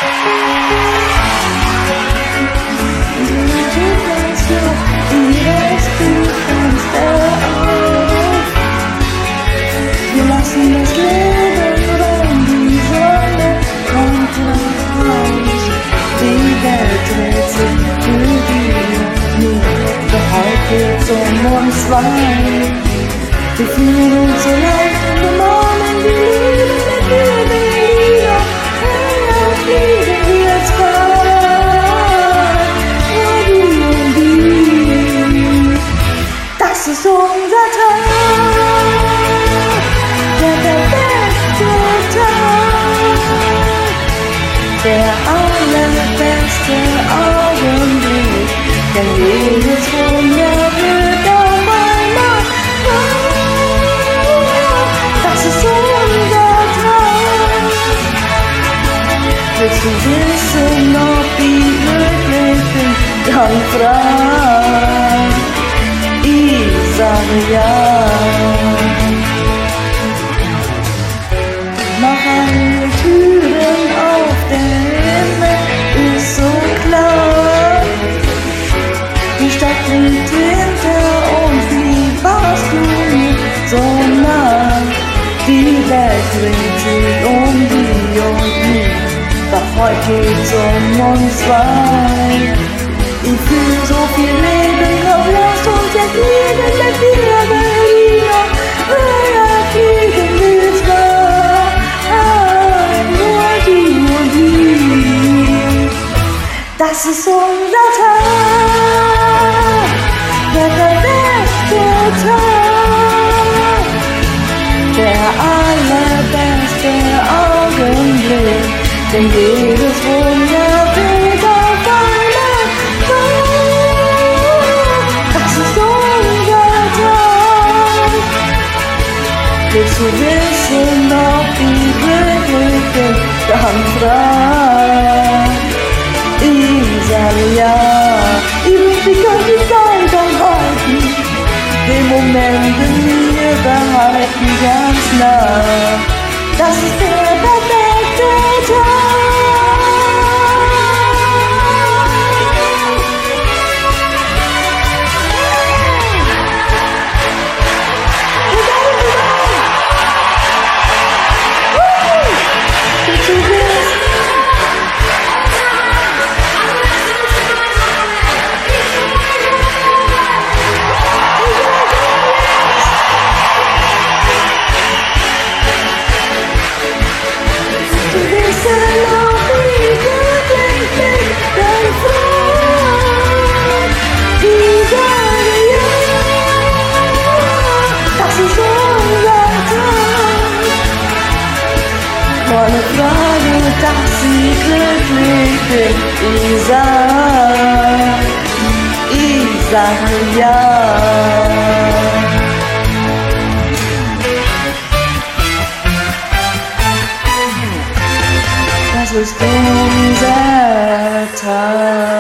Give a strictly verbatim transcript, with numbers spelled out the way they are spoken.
Wir fühlen uns so leicht und umarmen die Liebe mit Liebe, Liebe. Hey, fliegen wir jetzt frei. Ja, du und ich. Das ist unser Tag, der perfekte Tag, der allerbeste Augenblick, denn jedes Wunder wird auf einmal wahr. Das ist unser Tag. Willst du wissen, ob ich glücklich bin? Dann frag. Ich sage ja. Mach alle Türen auf, der Himmel ist so klar. Die Stadt liegt hinter uns, wie warst du mir so nah? Die Welt dreht sich um dich und mich, doch heute geht's um uns zwei. Ich fühl so viel Leben, komm, lass uns jetzt fliegen mit dir, Berliner. Ja, fliegen wir zwei, nur du und ich. Das ist unser Tag, der perfekte Tag, der allerbeste Augenblick, denn jedes Wunder wird auf einmal wahr. Das ist unser Tag. Willst du wissen, ob ich glücklich bin? Dann frag. Ich sage ja. Ich wünschte, ich könnte die Zeit anhalten, den Moment in mir behalten ganz nah. Das ist der perfekte Tag. Eine Frage, dass ich glücklich bin. Ich sag, ich sag ja. Das ist unser Tag.